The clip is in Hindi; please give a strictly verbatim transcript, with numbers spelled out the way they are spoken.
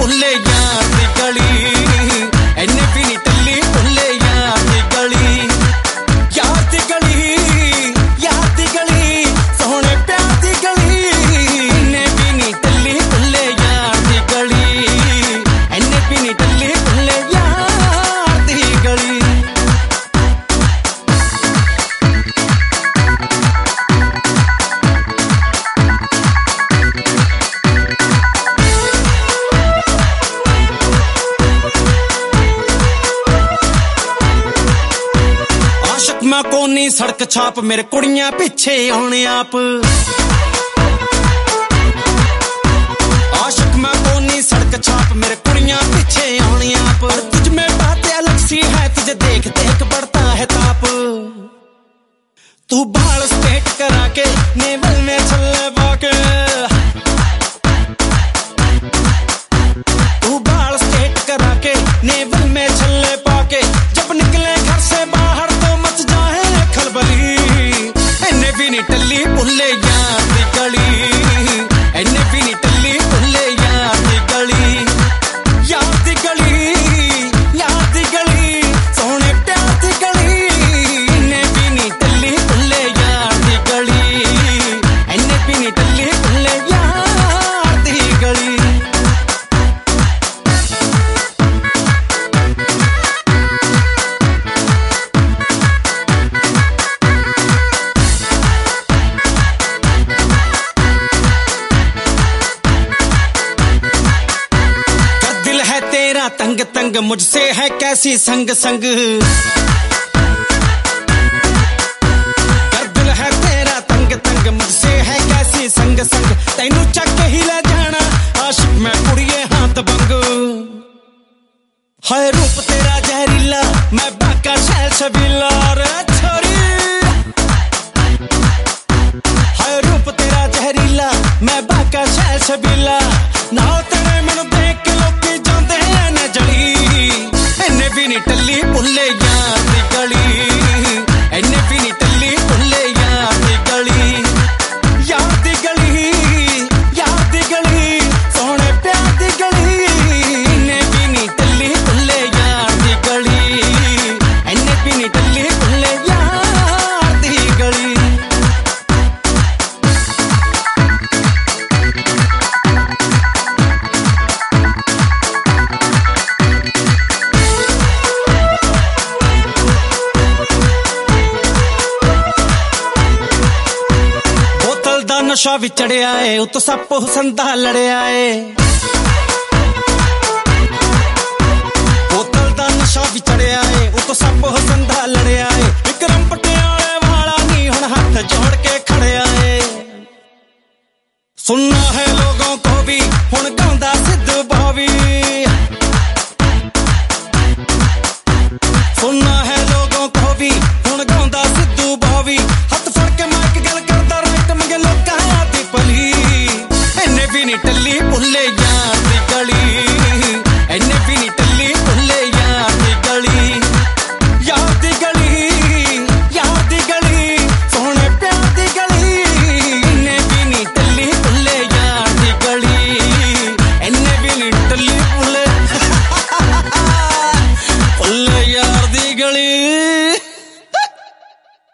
भुल्ले यार दी गली, इन्ने भी नहीं टल्ली भुल्ले यार दी गली, यार दी गली, यार दी गली, सोहने प्यार दी गली, इन्ने भी नहीं टल्ली भुल्ले यार दी गली, इन्ने भी नहीं टल्ली भुल्ले यार दी गली। मैं कोनी सड़क छाप मेरे कुड़ियां पीछे आने आप, आशिक मैं कोनी सड़क छाप मेरे कुड़ियां पीछे आने आप, तुझ में बातें अलग सी है तुझे देख देख बढ़ता है ताप, तू बाल स्ट्रेट करा के नेवल में छल्ले पाके, तू बाल स्ट्रेट करा के नेवल में छल्ले पाके, जब निकले घर से बाहर इन्ने भी नहीं टल्ली भुल्ले यार दी गली, इन्ने भी नहीं टल्ली भुल्ले यार दी गली, यार दी गली, यार दी गली, सोहने प्यार दी गली, इन्ने भी नहीं टल्ली भुल्ले यार दी गली, इन्ने भी नहीं टल्ली भुल्ले यार दी गली। तंग तंग मुझसे है कैसी संग संग, कर दिल है तेरा तंग तंग मुझसे है कैसी संग संग, तैनू चक ही ले जाना आशिक मैं कुड़िए हाथ बंग, हाय रूप तेरा जहरीला मैं बाका शैल छबीला रे छोरी, हाय रूप तेरा जहरीला मैं बाका शैल छबीला, ना तेरे मैनू देख के लोकी जाते हैं न जली, इन्ने भी नहीं टल्ली भुल्ले यार दी गली, इन्ने भी नहीं टल्ली भुल्ले यार दी गली, यार दी गली, यार दी गली, सोहने प्यार दी गली, इन्ने भी नहीं टल्ली भुल्ले यार दी गली, इन्ने भी नहीं टल्ली भुल्ले यार दी गली। नशा भी चढ़िया है उतो सप हुसन दा लड़िया है, बोतल दा नशा भी चढ़िया है उतो सप हुसन दा लड़िया है, विक्रम पटियाले वाला नहीं हुण हाथ जोड़ के खड़िया है, सुनना है लोगों को भी हुण गांदा सिद्धू भावी, सुनना है लोगों को भी हुण गांदा सिद्धू भावी, हाथ फड़ के माइक गल करदा राइट मंगे लोग इन्ने भी नहीं टल्ली भुल्ले यार